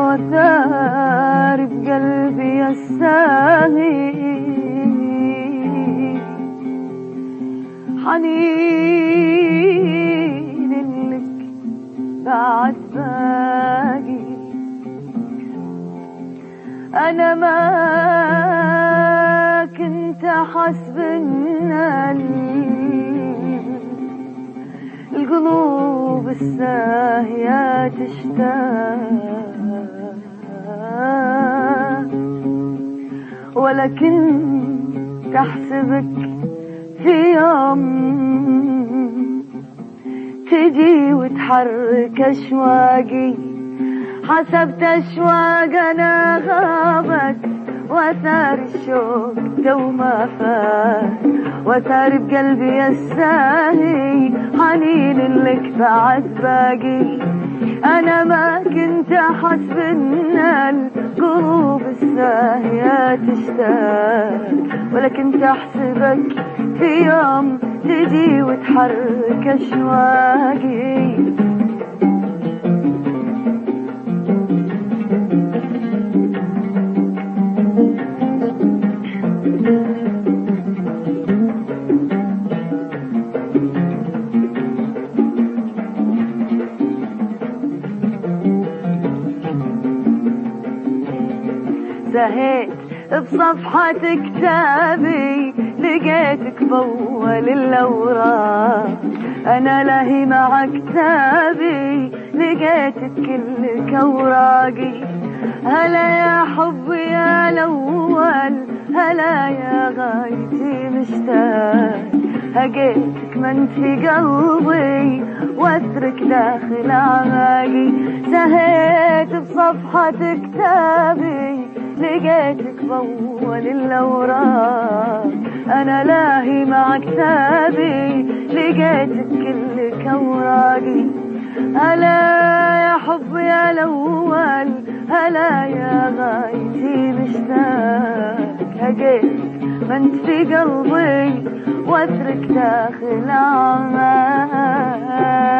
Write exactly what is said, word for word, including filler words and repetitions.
وثار بقلبي الساهي حنين لك بعد باقي. أنا ما كنت أحسب إن القلوب الساهية تشتاق، ولكن تحسبك في يوم تجي وتحرك أشواقي. حسبت أشواقنا غابت وثار الشوق دوما فات، وثار بقلبي الساهي حنين لك بعد باقي. أنا ما كنت أحسب إن القلوب الساهية تشتاق، ولكن تحسبك في يوم تجي وتحرك أشواقي. زهيت بصفحة كتابي لقيتك بأول الأوراق. أنا لهي مع كتابي لقيتك كلك أوراقي. هلا يا حبي يا الأول، هلا يا غايتي مشتاق. هقيتك من في قلبي واترك داخل أعماقي. زهيت بصفحة كتابي لقيتك بأول الأوراق. أنا لاهي مع كتابي لقيتك كلك أوراقي. هلا يا حبي يا الأول، هلا يا غايتي مشتاق. هقيت من في قلبي واترك داخل أعماقي.